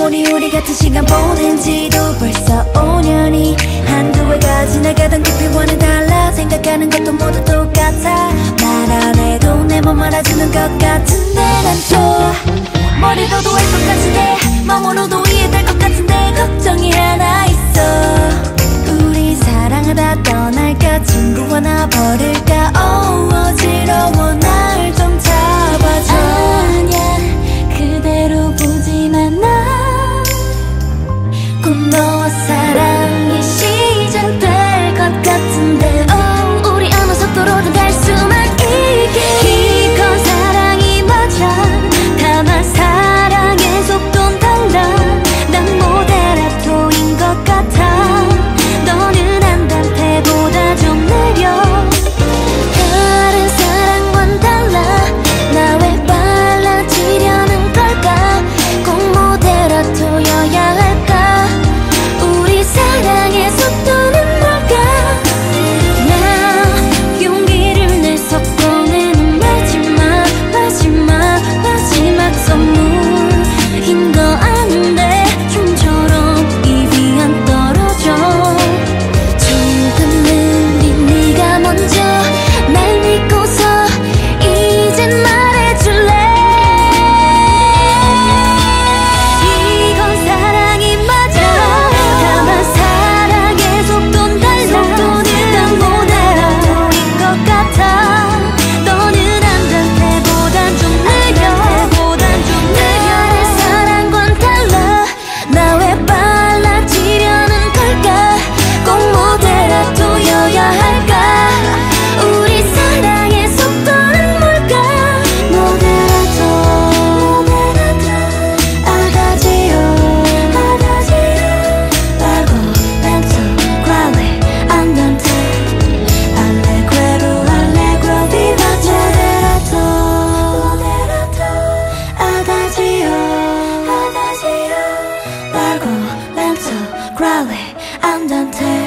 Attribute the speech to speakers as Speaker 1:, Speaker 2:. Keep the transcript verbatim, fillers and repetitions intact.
Speaker 1: 아무리 우리 같은 시간 보낸 지도 벌써 오 년이 한두 해가 지나가던 깊이와는 달라 생각하는 것도 모두 똑같아 말 안 해도 내 맘 알아주는 것 같은데 난 또 머리로도 알 것 같은데 마음으로도 이해될 것 같은데 걱정이 하나 있어 우리 사랑하다 떠날까 친구 하나 버릴까 oh, 어지러워 날 좀 잡아줘 아니야 그대로 보지만 나 곧 너와 사랑이 시작될 것 같은데 oh, 우리 어느 속도로든 갈 수만 있게 이건 사랑이 맞아 다만 사랑의 속도는 달라 난 모데라토인 것 같아 너는 안단테보다 좀 느려 다른 사랑과는 달라 나 왜 빨라지려는 걸까 꼭 모데라토여야 할까 우리 사랑의 속도는 뭘까 나 용기를 내서 꺼내는 마지막 마지막 마지막 선물인 거 아는데 춤처럼 입이 안 떨어져 조금 느린 네가 먼저 날 믿고서 이젠 말해줄래 이건 사랑이 맞아 다만 사랑의 속도는 달라 난 모데라토인 것 같아 너는 안단테보단 좀 느려 다른 사랑과는 달라 나 왜 빨라지려는 걸까 꼭 모데라토여야 할까 우리 사랑의 속도는 뭘까 모데라토 모데라토 아다지오 아다지오 largo lento grave andante allegro allegro vivace moderato moderato adagio adagio largo lento grave andante